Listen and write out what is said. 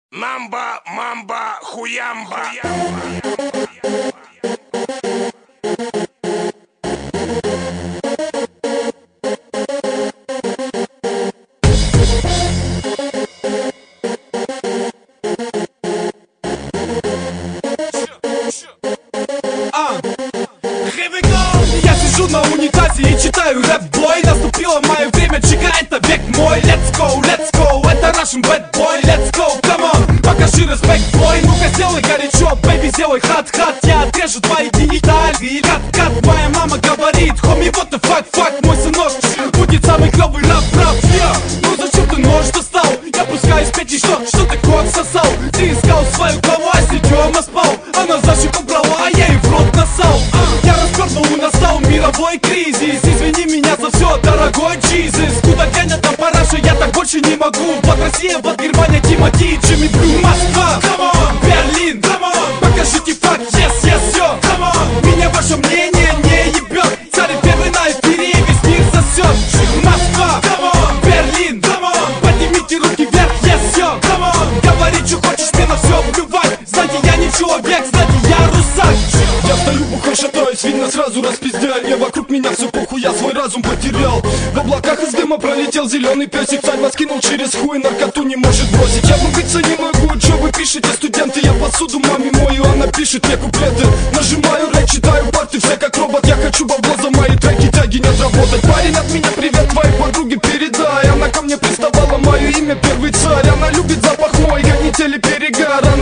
Мамба, мамба, хуямба. Я сижу на унитазе и читаю рэп-бой. Наступило мое время, чика, это век мой. Let's go, это Russian bad boy. Let's go, come on, покажи респект, бой. Ну-ка сделай горячо, baby, сделай хат-хат. Я отрежу твои гениталии, кат-кат. Моя мама говорит, хоми, what the fuck, мой сынок будет самый клёвый рап-рап. Ну зачем ты нож достал? Я пускаюсь петь и что ты кот сосал? Ты искал свою главу, а сидёма спал. Она за щеку брала, а я ей в рот насал. Я распернул, настал мировой кризис. Извини меня за все, дорогой Jesus. Куда тянет там параша, я так больше не могу. Под Россия, под Германия, Тимати, Джимми Блю. Москва, come on, Берлин, come on, покажите факт, yes, все, come on. Меня ваше мнение не ебет. Царь первый на эфире, весь мир сосет. Москва, come on, Берлин, come on, поднимите руки вверх, yes, все, come on. Говори, что хочешь, мне на все плевать. Знаете, я не человек, знаете, я русак. Я встаю, бухой шатаюсь, видно сразу распиздяй. Вокруг меня все похуй, я свой разум потерял. В облаках из дыма пролетел зеленый песик. Царь вас кинул через хуй, наркоту не может бросить. Я влюбиться не могу, что вы пишете, студенты? Я посуду маме мою, она пишет мне куплеты. Нажимаю рэк, читаю парты, все как робот. Я хочу бабло за мои треки, тяги не отработать. Парень, от меня привет твоей подруге передай. Она ко мне приставала, мое имя первый царь. Она любит запах мой, гонители перегара.